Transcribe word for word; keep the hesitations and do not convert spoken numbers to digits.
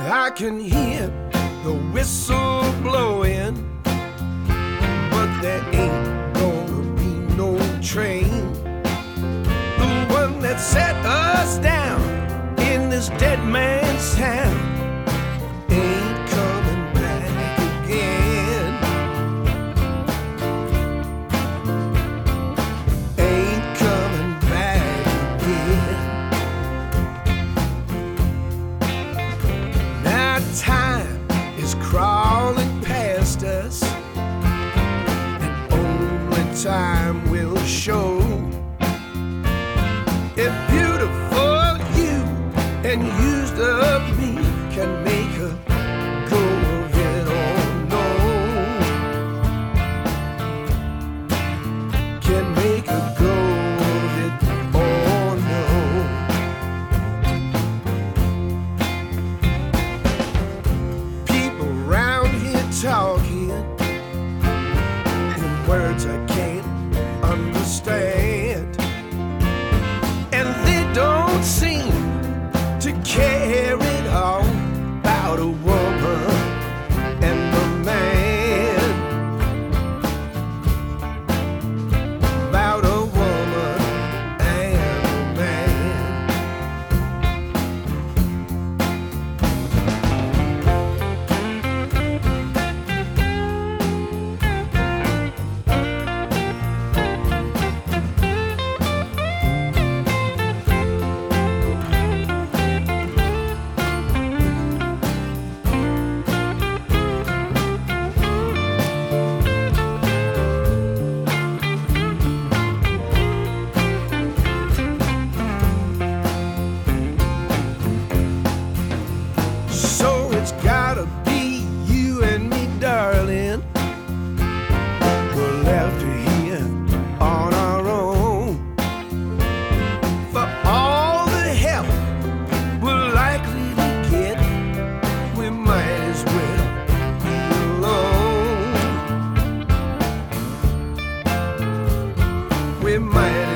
I can hear the whistle blowing, but there ain't gonna be no train. The one that set us down in this dead man's town ain't coming back again. Ain't coming back again. Now time is crawling past us, and only time will show if beautiful you and used up me can make a go of it or no. Can make a go of it or no. People round here talking in words I can't understand, and they don't seem to care at all about a woman and a man. About a woman and a man. So it's gotta be you and me, darling. We're left here on our own. For all the help we're likely to get, we might as well be alone. We might